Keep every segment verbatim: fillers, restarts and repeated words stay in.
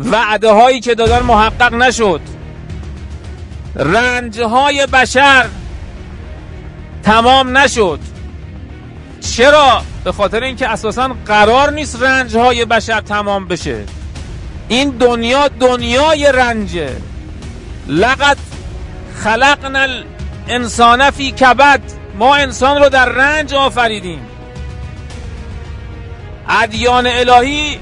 وعده هایی که دادن محقق نشد، رنج های بشر تمام نشد. چرا؟ به خاطر اینکه اساساً قرار نیست رنج های بشر تمام بشه. این دنیا دنیای رنجه. لقد خلقنا الانسان فی کبد، ما انسان رو در رنج آفریدیم. ادیان الهی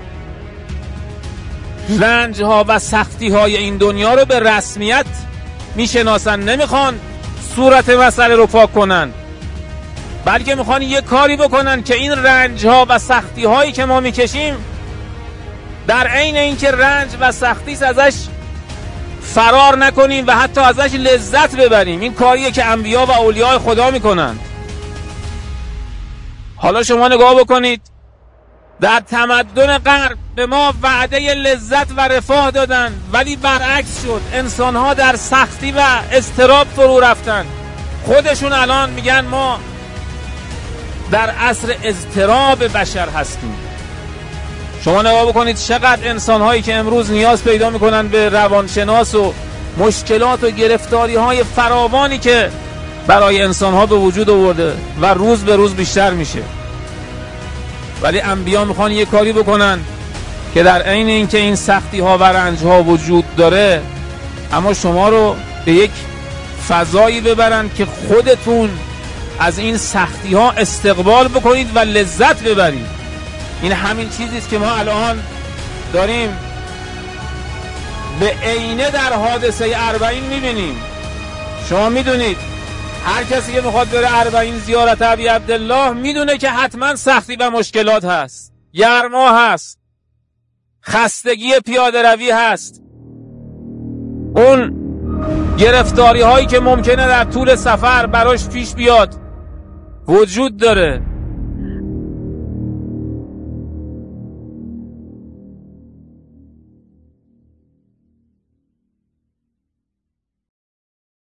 رنج ها و سختی های این دنیا رو به رسمیت میشناسن، نمیخوان صورت مسئله رو پاک کنن، بلکه میخوان یه کاری بکنن که این رنج ها و سختی هایی که ما میکشیم در عین اینکه رنج و سختی ازش فرار نکنیم و حتی ازش لذت ببریم. این کاریه که انبیا و اولیاء خدا میکنن. حالا شما نگاه بکنید، در تمدن غرب به ما وعده لذت و رفاه دادن، ولی برعکس شد. انسان‌ها در سختی و اضطراب فرو رفتن. خودشون الان میگن ما در عصر اضطراب بشر هستیم. شما نگاه بکنید چقدر انسان‌هایی که امروز نیاز پیدا میکنن به روانشناس و مشکلات و گرفتاری‌های فراوانی که برای انسان‌ها به وجود آورده و روز به روز بیشتر میشه. ولی انبیا میخوان یه کاری بکنن که در عین اینکه این سختی ها و رنج ها وجود داره، اما شما رو به یک فضایی ببرن که خودتون از این سختی ها استقبال بکنید و لذت ببرید. این همین چیزیست که ما الان داریم به عینه در حادثه اربعین میبینیم. شما میدونید هر کسی که میخواد بره اربعین زیارت ابی عبدالله میدونه که حتما سختی و مشکلات هست، گرما هست، خستگی پیاده روی هست، اون گرفتاری هایی که ممکنه در طول سفر براش پیش بیاد وجود داره.